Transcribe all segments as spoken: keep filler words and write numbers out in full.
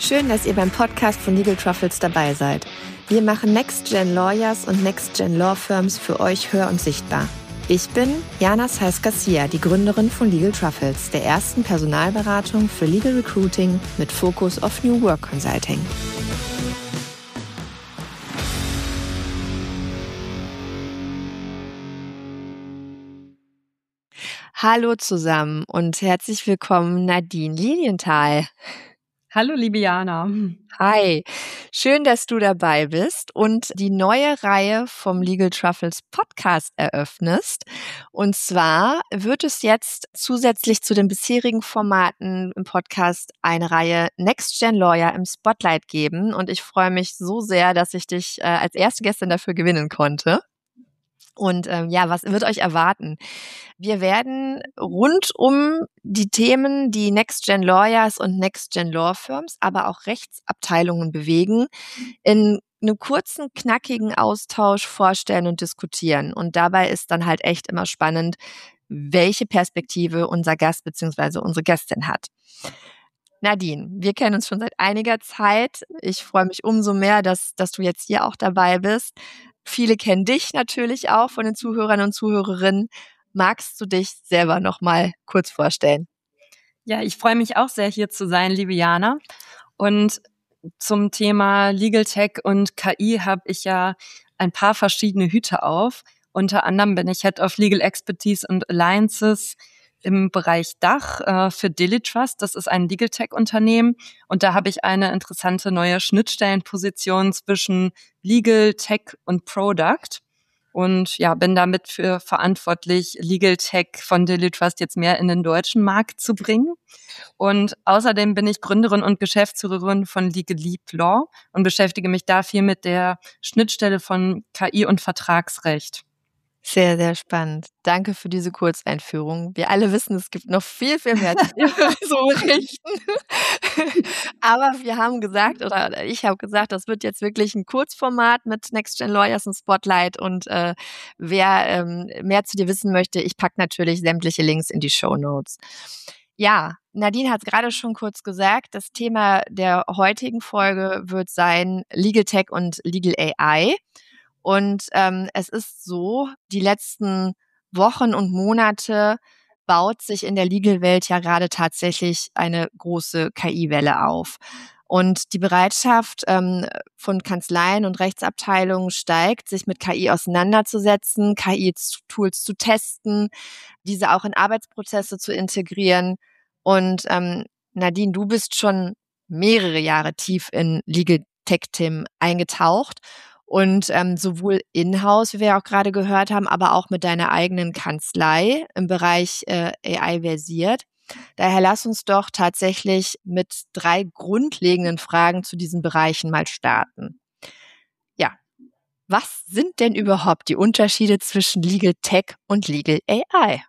Schön, dass ihr beim Podcast von Legal Truffles dabei seid. Wir machen Next-Gen Lawyers und Next-Gen Law Firms für euch hör- und sichtbar. Ich bin Jana Saiz-Garcia, die Gründerin von Legal Truffles, der ersten Personalberatung für Legal Recruiting mit Fokus auf New Work Consulting. Hallo zusammen und herzlich willkommen Nadine Lilienthal. Hallo, liebe Jana. Hi, schön, dass du dabei bist und die neue Reihe vom Legal Truffles Podcast eröffnest. Und zwar wird es jetzt zusätzlich zu den bisherigen Formaten im Podcast eine Reihe Next Gen Lawyer im Spotlight geben. Und ich freue mich so sehr, dass ich dich äh, als erste Gästin dafür gewinnen konnte. Und ähm, ja, was wird euch erwarten? Wir werden rund um die Themen, die Next-Gen Lawyers und Next-Gen Law Firms, aber auch Rechtsabteilungen bewegen, in einem kurzen, knackigen Austausch vorstellen und diskutieren. Und dabei ist dann halt echt immer spannend, welche Perspektive unser Gast bzw. unsere Gästin hat. Nadine, wir kennen uns schon seit einiger Zeit. Ich freue mich umso mehr, dass, dass du jetzt hier auch dabei bist. Viele kennen dich natürlich auch von den Zuhörern und Zuhörerinnen. Magst du dich selber noch mal kurz vorstellen? Ja, ich freue mich auch sehr, hier zu sein, liebe Jana. Und zum Thema Legal Tech und K I habe ich ja ein paar verschiedene Hüte auf. Unter anderem bin ich Head of Legal Expertise und Alliances im Bereich Dach äh, für Dilitrust. Das ist ein Legal Tech-Unternehmen. Und da habe ich eine interessante neue Schnittstellenposition zwischen Legal, Tech und Product. Und ja, bin damit für verantwortlich, Legal Tech von Dilitrust jetzt mehr in den deutschen Markt zu bringen. Und außerdem bin ich Gründerin und Geschäftsführerin von Legal Leap Law und beschäftige mich da viel mit der Schnittstelle von K I und Vertragsrecht. Sehr, sehr spannend. Danke für diese Kurzeinführung. Wir alle wissen, es gibt noch viel, viel mehr zu berichten. Aber wir haben gesagt, oder ich habe gesagt, das wird jetzt wirklich ein Kurzformat mit Next Gen Lawyers und Spotlight. Und äh, wer ähm, mehr zu dir wissen möchte, ich packe natürlich sämtliche Links in die Shownotes. Ja, Nadine hat es gerade schon kurz gesagt, das Thema der heutigen Folge wird sein Legal Tech und Legal A I. Und ähm, es ist so, die letzten Wochen und Monate baut sich in der Legal-Welt ja gerade tatsächlich eine große K I-Welle auf. Und die Bereitschaft ähm, von Kanzleien und Rechtsabteilungen steigt, sich mit K I auseinanderzusetzen, K I-Tools zu testen, diese auch in Arbeitsprozesse zu integrieren. Und ähm, Nadine, du bist schon mehrere Jahre tief in Legal-Tech-Themen eingetaucht. Und ähm, sowohl in-house, wie wir ja auch gerade gehört haben, aber auch mit deiner eigenen Kanzlei im Bereich äh, A I versiert. Daher lass uns doch tatsächlich mit drei grundlegenden Fragen zu diesen Bereichen mal starten. Ja, was sind denn überhaupt die Unterschiede zwischen Legal Tech und Legal A I?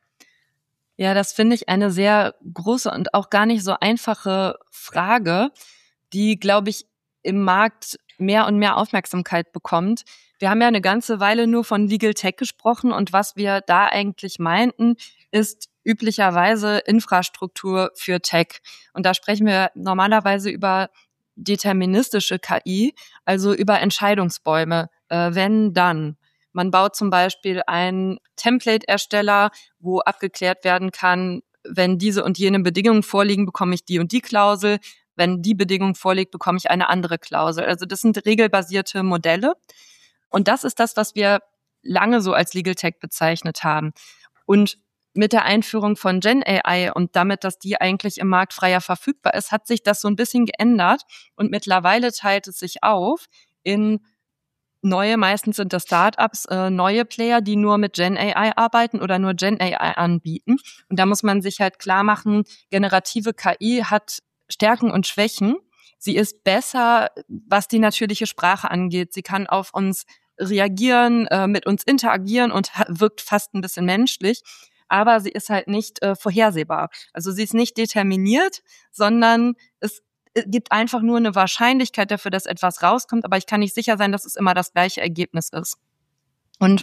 Ja, das finde ich eine sehr große und auch gar nicht so einfache Frage, die, glaube ich, im Markt mehr und mehr Aufmerksamkeit bekommt. Wir haben ja eine ganze Weile nur von Legal Tech gesprochen und was wir da eigentlich meinten, ist üblicherweise Infrastruktur für Tech. Und da sprechen wir normalerweise über deterministische K I, also über Entscheidungsbäume, äh, wenn, dann. Man baut zum Beispiel einen Template-Ersteller, wo abgeklärt werden kann, wenn diese und jene Bedingungen vorliegen, bekomme ich die und die Klausel. Wenn die Bedingung vorliegt, bekomme ich eine andere Klausel. Also das sind regelbasierte Modelle. Und das ist das, was wir lange so als Legal Tech bezeichnet haben. Und mit der Einführung von Gen A I und damit, dass die eigentlich im Markt freier verfügbar ist, hat sich das so ein bisschen geändert. Und mittlerweile teilt es sich auf in neue, meistens sind das Startups, äh, neue Player, die nur mit Gen A I arbeiten oder nur Gen A I anbieten. Und da muss man sich halt klar machen, generative K I hat Stärken und Schwächen. Sie ist besser, was die natürliche Sprache angeht. Sie kann auf uns reagieren, äh, mit uns interagieren und ha- wirkt fast ein bisschen menschlich. Aber sie ist halt nicht äh, vorhersehbar. Also sie ist nicht determiniert, sondern es gibt einfach nur eine Wahrscheinlichkeit dafür, dass etwas rauskommt, aber ich kann nicht sicher sein, dass es immer das gleiche Ergebnis ist. Und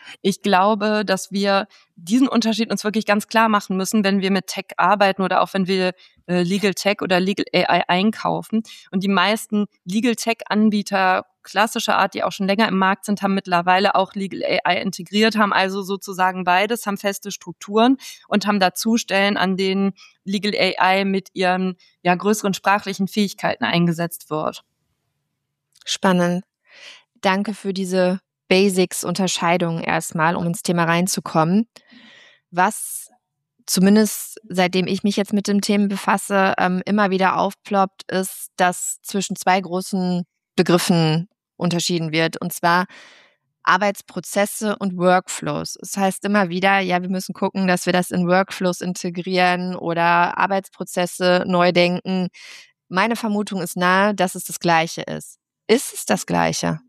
Ich glaube, dass wir diesen Unterschied uns wirklich ganz klar machen müssen, wenn wir mit Tech arbeiten oder auch wenn wir äh, Legal Tech oder Legal A I einkaufen. Und die meisten Legal Tech-Anbieter klassischer Art, die auch schon länger im Markt sind, haben mittlerweile auch Legal A I integriert, haben also sozusagen beides, haben feste Strukturen und haben dazu Stellen, an denen Legal A I mit ihren ja, größeren sprachlichen Fähigkeiten eingesetzt wird. Spannend. Danke für diese Basics-Unterscheidung erstmal, um ins Thema reinzukommen. Was zumindest seitdem ich mich jetzt mit dem Thema befasse, ähm, immer wieder aufploppt, ist, dass zwischen zwei großen Begriffen unterschieden wird, und zwar Arbeitsprozesse und Workflows. Das heißt immer wieder, ja, wir müssen gucken, dass wir das in Workflows integrieren oder Arbeitsprozesse neu denken. Meine Vermutung ist nahe, dass es das Gleiche ist. Ist es das Gleiche?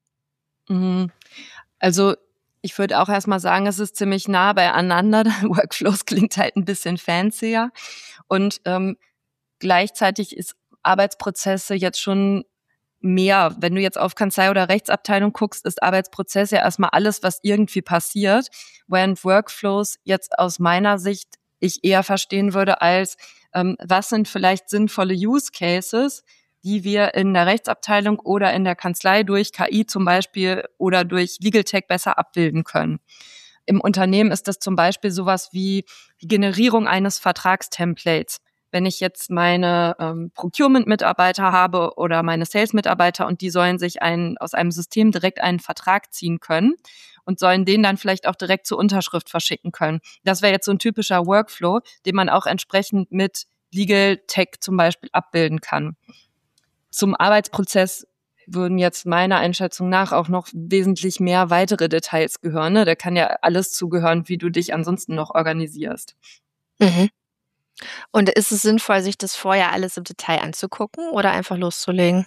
Also ich würde auch erstmal sagen, es ist ziemlich nah beieinander. Workflows klingt halt ein bisschen fancier. Und ähm, gleichzeitig ist Arbeitsprozesse jetzt schon mehr. Wenn du jetzt auf Kanzlei oder Rechtsabteilung guckst, ist Arbeitsprozess ja erstmal alles, was irgendwie passiert. Während Workflows jetzt aus meiner Sicht ich eher verstehen würde als, ähm, was sind vielleicht sinnvolle Use Cases, die wir in der Rechtsabteilung oder in der Kanzlei durch K I zum Beispiel oder durch Legal Tech besser abbilden können. Im Unternehmen ist das zum Beispiel sowas wie die Generierung eines Vertragstemplates. Wenn ich jetzt meine ähm, Procurement-Mitarbeiter habe oder meine Sales-Mitarbeiter und die sollen sich einen, aus einem System direkt einen Vertrag ziehen können und sollen den dann vielleicht auch direkt zur Unterschrift verschicken können. Das wäre jetzt so ein typischer Workflow, den man auch entsprechend mit Legal Tech zum Beispiel abbilden kann. Zum Arbeitsprozess würden jetzt meiner Einschätzung nach auch noch wesentlich mehr weitere Details gehören. Ne? Da kann ja alles zugehören, wie du dich ansonsten noch organisierst. Mhm. Und ist es sinnvoll, sich das vorher alles im Detail anzugucken oder einfach loszulegen?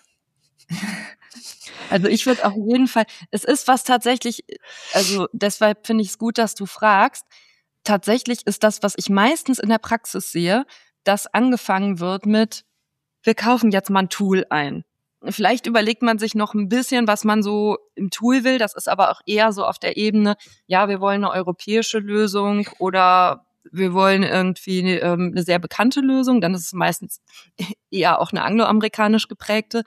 Also ich würde auf jeden Fall, es ist was tatsächlich, also deshalb finde ich es gut, dass du fragst. Tatsächlich ist das, was ich meistens in der Praxis sehe, dass angefangen wird mit, wir kaufen jetzt mal ein Tool ein. Vielleicht überlegt man sich noch ein bisschen, was man so im Tool will. Das ist aber auch eher so auf der Ebene, ja, wir wollen eine europäische Lösung oder wir wollen irgendwie ähm, eine sehr bekannte Lösung. Dann ist es meistens eher auch eine angloamerikanisch geprägte.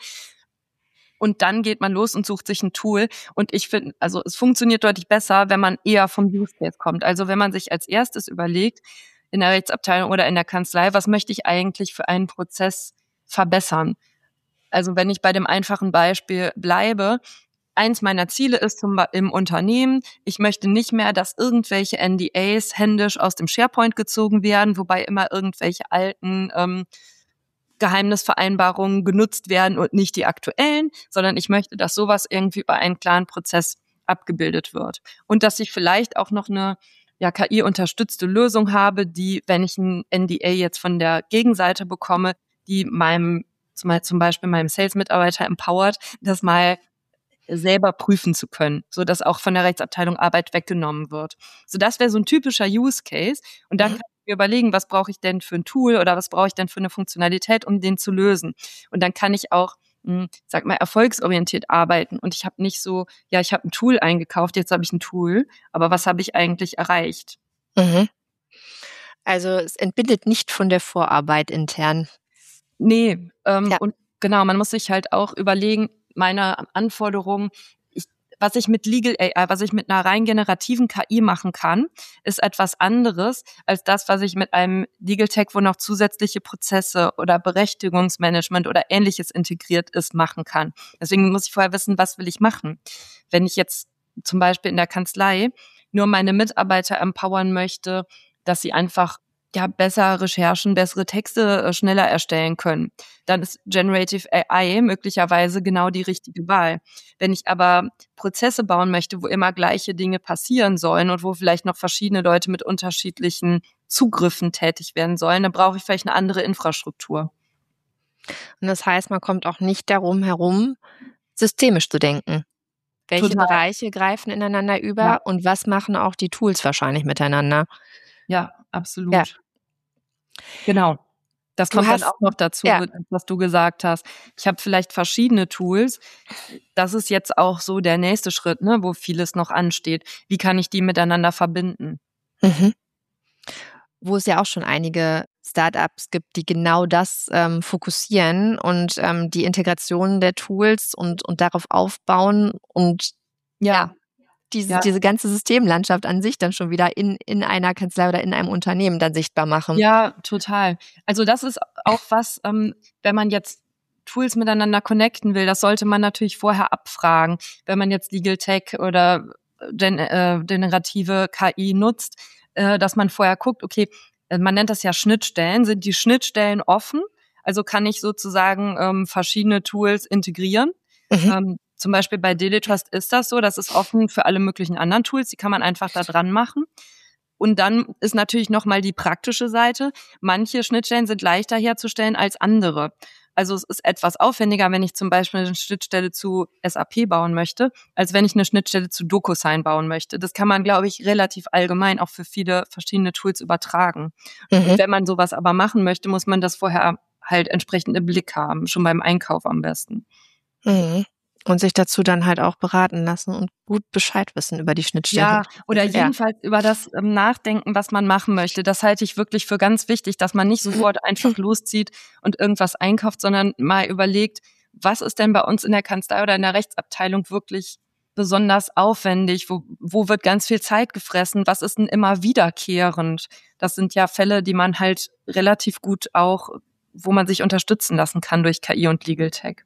Und dann geht man los und sucht sich ein Tool. Und ich finde, also es funktioniert deutlich besser, wenn man eher vom Use Case kommt. Also wenn man sich als erstes überlegt, in der Rechtsabteilung oder in der Kanzlei, was möchte ich eigentlich für einen Prozess verbessern? Also wenn ich bei dem einfachen Beispiel bleibe, eins meiner Ziele ist zum Beispiel im Unternehmen, ich möchte nicht mehr, dass irgendwelche N D As händisch aus dem SharePoint gezogen werden, wobei immer irgendwelche alten ähm, Geheimnisvereinbarungen genutzt werden und nicht die aktuellen, sondern ich möchte, dass sowas irgendwie über einen klaren Prozess abgebildet wird. Und dass ich vielleicht auch noch eine ja, K I-unterstützte Lösung habe, die, wenn ich ein N D A jetzt von der Gegenseite bekomme, die meinem, zum Beispiel meinem Sales-Mitarbeiter empowert, das mal selber prüfen zu können, so dass auch von der Rechtsabteilung Arbeit weggenommen wird. So, das wäre so ein typischer Use Case. Und dann kann ich mir überlegen, was brauche ich denn für ein Tool oder was brauche ich denn für eine Funktionalität, um den zu lösen. Und dann kann ich auch, mh, sag mal, erfolgsorientiert arbeiten. Und ich habe nicht so, ja, ich habe ein Tool eingekauft, jetzt habe ich ein Tool, aber was habe ich eigentlich erreicht? Mhm. Also es entbindet nicht von der Vorarbeit intern. Nee, ähm, Ja. und genau, man muss sich halt auch überlegen, meine Anforderungen, ich, was ich mit Legal A I, was ich mit einer rein generativen K I machen kann, ist etwas anderes als das, was ich mit einem Legal Tech, wo noch zusätzliche Prozesse oder Berechtigungsmanagement oder Ähnliches integriert ist, machen kann. Deswegen muss ich vorher wissen, was will ich machen. Wenn ich jetzt zum Beispiel in der Kanzlei nur meine Mitarbeiter empowern möchte, dass sie einfach ja besser Recherchen, bessere Texte äh, schneller erstellen können, dann ist Generative A I möglicherweise genau die richtige Wahl. Wenn ich aber Prozesse bauen möchte, wo immer gleiche Dinge passieren sollen und wo vielleicht noch verschiedene Leute mit unterschiedlichen Zugriffen tätig werden sollen, dann brauche ich vielleicht eine andere Infrastruktur. Und das heißt, man kommt auch nicht darum herum, systemisch zu denken. Welche Total. Bereiche greifen ineinander über Ja. und was machen auch die Tools wahrscheinlich miteinander? Ja, absolut. Ja. Genau. Das Du kommt dann hast auch noch dazu, ja. was du gesagt hast. Ich habe vielleicht verschiedene Tools. Das ist jetzt auch so der nächste Schritt, ne, wo vieles noch ansteht. Wie kann ich die miteinander verbinden? Mhm. Wo es ja auch schon einige Startups gibt, die genau das ähm, fokussieren und ähm, die Integration der Tools und, und darauf aufbauen und ja, Ja, diese, ja. diese ganze Systemlandschaft an sich dann schon wieder in, in einer Kanzlei oder in einem Unternehmen dann sichtbar machen. Ja, total. Also das ist auch was, ähm, wenn man jetzt Tools miteinander connecten will, das sollte man natürlich vorher abfragen. Wenn man jetzt Legal Tech oder gen äh, generative K I nutzt, äh, dass man vorher guckt, okay, man nennt das ja Schnittstellen, sind die Schnittstellen offen? Also kann ich sozusagen ähm, verschiedene Tools integrieren? Mhm. Ähm, zum Beispiel bei DailyTrust ist das so, das ist offen für alle möglichen anderen Tools, die kann man einfach da dran machen. Und dann ist natürlich nochmal die praktische Seite. Manche Schnittstellen sind leichter herzustellen als andere. Also es ist etwas aufwendiger, wenn ich zum Beispiel eine Schnittstelle zu S A P bauen möchte, als wenn ich eine Schnittstelle zu DocuSign bauen möchte. Das kann man, glaube ich, relativ allgemein auch für viele verschiedene Tools übertragen. Mhm. Und wenn man sowas aber machen möchte, muss man das vorher halt entsprechend im Blick haben, schon beim Einkauf am besten. Mhm. Und sich dazu dann halt auch beraten lassen und gut Bescheid wissen über die Schnittstelle. Ja, oder Ja. jedenfalls über das ähm, Nachdenken, was man machen möchte. Das halte ich wirklich für ganz wichtig, dass man nicht sofort einfach loszieht und irgendwas einkauft, sondern mal überlegt, was ist denn bei uns in der Kanzlei oder in der Rechtsabteilung wirklich besonders aufwendig? Wo, wo wird ganz viel Zeit gefressen? Was ist denn immer wiederkehrend? Das sind ja Fälle, die man halt relativ gut auch, wo man sich unterstützen lassen kann durch K I und Legal Tech.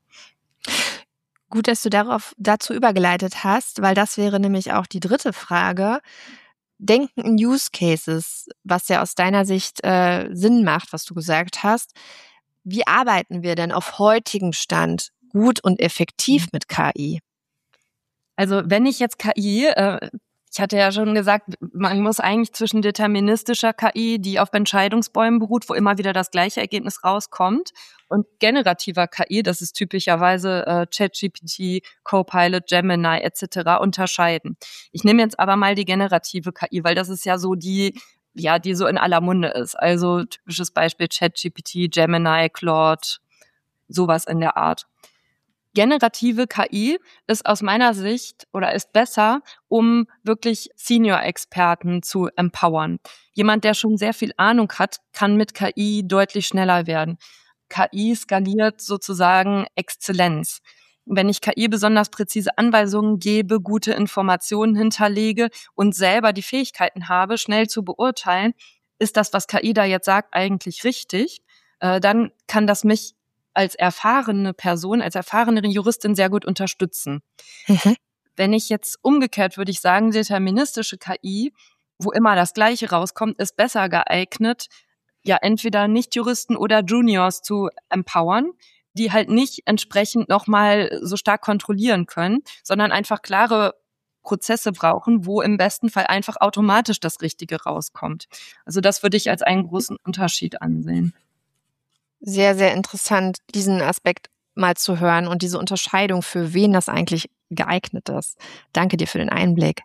Gut, dass du darauf dazu übergeleitet hast, weil das wäre nämlich auch die dritte Frage. Denken in Use Cases, was ja aus deiner Sicht äh, Sinn macht, was du gesagt hast. Wie arbeiten wir denn auf heutigem Stand gut und effektiv mit K I? Also wenn ich jetzt K I, äh, ich hatte ja schon gesagt, man muss eigentlich zwischen deterministischer K I, die auf Entscheidungsbäumen beruht, wo immer wieder das gleiche Ergebnis rauskommt, und generativer K I, das ist typischerweise äh, ChatGPT, Copilot, Gemini et cetera, unterscheiden. Ich nehme jetzt aber mal die generative K I, weil das ist ja so die, ja, die so in aller Munde ist. Also typisches Beispiel ChatGPT, Gemini, Claude, sowas in der Art. Generative K I ist aus meiner Sicht oder ist besser, um wirklich Senior-Experten zu empowern. Jemand, der schon sehr viel Ahnung hat, kann mit K I deutlich schneller werden. K I skaliert sozusagen Exzellenz. Wenn ich K I besonders präzise Anweisungen gebe, gute Informationen hinterlege und selber die Fähigkeiten habe, schnell zu beurteilen, ist das, was K I da jetzt sagt, eigentlich richtig, äh, dann kann das mich als erfahrene Person, als erfahrene Juristin sehr gut unterstützen. Mhm. Wenn ich jetzt umgekehrt, würde ich sagen, deterministische K I, wo immer das Gleiche rauskommt, ist besser geeignet, ja entweder Nicht-Juristen oder Juniors zu empowern, die halt nicht entsprechend nochmal so stark kontrollieren können, sondern einfach klare Prozesse brauchen, wo im besten Fall einfach automatisch das Richtige rauskommt. Also das würde ich als einen großen Unterschied ansehen. Sehr, sehr interessant, diesen Aspekt mal zu hören und diese Unterscheidung, für wen das eigentlich geeignet ist. Danke dir für den Einblick.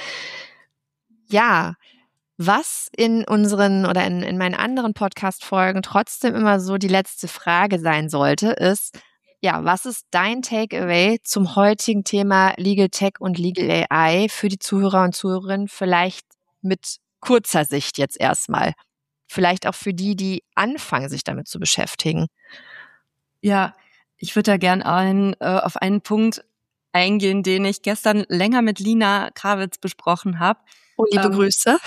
Ja, was in unseren oder in, in meinen anderen Podcast-Folgen trotzdem immer so die letzte Frage sein sollte, ist, ja, was ist dein Takeaway zum heutigen Thema Legal Tech und Legal A I für die Zuhörer und Zuhörerinnen, vielleicht mit kurzer Sicht jetzt erstmal? Vielleicht auch für die, die anfangen, sich damit zu beschäftigen. Ja, ich würde da gern ein, äh, auf einen Punkt eingehen, den ich gestern länger mit Lina Krawitz besprochen habe. Oh, liebe ähm, Grüße.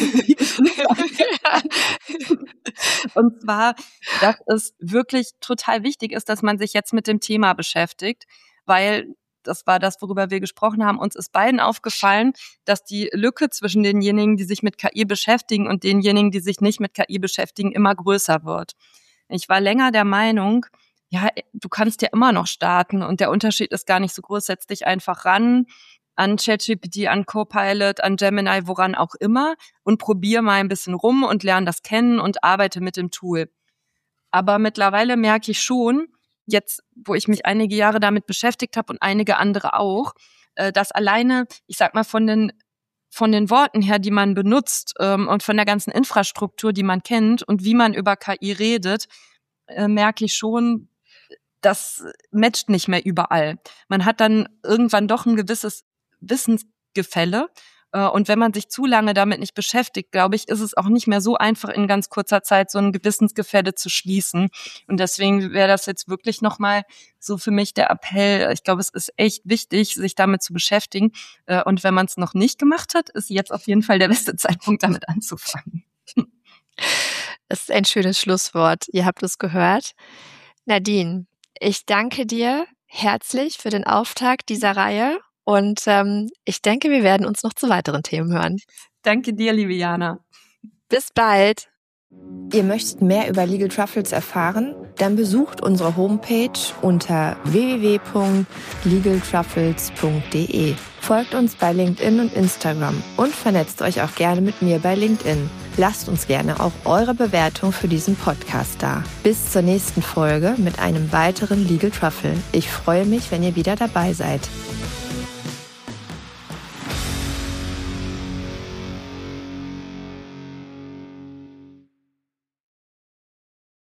Und zwar, dass es wirklich total wichtig ist, dass man sich jetzt mit dem Thema beschäftigt, weil das war das, worüber wir gesprochen haben. Uns ist beiden aufgefallen, dass die Lücke zwischen denjenigen, die sich mit K I beschäftigen und denjenigen, die sich nicht mit K I beschäftigen, immer größer wird. Ich war länger der Meinung, ja, du kannst ja immer noch starten und der Unterschied ist gar nicht so groß. Setz dich einfach ran an ChatGPT, an Copilot, an Gemini, woran auch immer und probier mal ein bisschen rum und lerne das kennen und arbeite mit dem Tool. Aber mittlerweile merke ich schon, jetzt, wo ich mich einige Jahre damit beschäftigt habe und einige andere auch, dass alleine, ich sag mal, von den von den Worten her, die man benutzt ähm, und von der ganzen Infrastruktur, die man kennt und wie man über K I redet, äh, merke ich schon, das matcht nicht mehr überall. Man hat dann irgendwann doch ein gewisses Wissensgefälle. Und wenn man sich zu lange damit nicht beschäftigt, glaube ich, ist es auch nicht mehr so einfach, in ganz kurzer Zeit so ein Gewissensgefälle zu schließen. Und deswegen wäre das jetzt wirklich nochmal so für mich der Appell. Ich glaube, es ist echt wichtig, sich damit zu beschäftigen. Und wenn man es noch nicht gemacht hat, ist jetzt auf jeden Fall der beste Zeitpunkt, damit anzufangen. Das ist ein schönes Schlusswort. Ihr habt es gehört. Nadine, ich danke dir herzlich für den Auftakt dieser Reihe. Und ähm, ich denke, wir werden uns noch zu weiteren Themen hören. Danke dir, liebe Jana. Bis bald. Ihr möchtet mehr über Legal Truffles erfahren? Dann besucht unsere Homepage unter w w w punkt legal truffles punkt d e. Folgt uns bei LinkedIn und Instagram und vernetzt euch auch gerne mit mir bei LinkedIn. Lasst uns gerne auch eure Bewertung für diesen Podcast da. Bis zur nächsten Folge mit einem weiteren Legal Truffle. Ich freue mich, wenn ihr wieder dabei seid.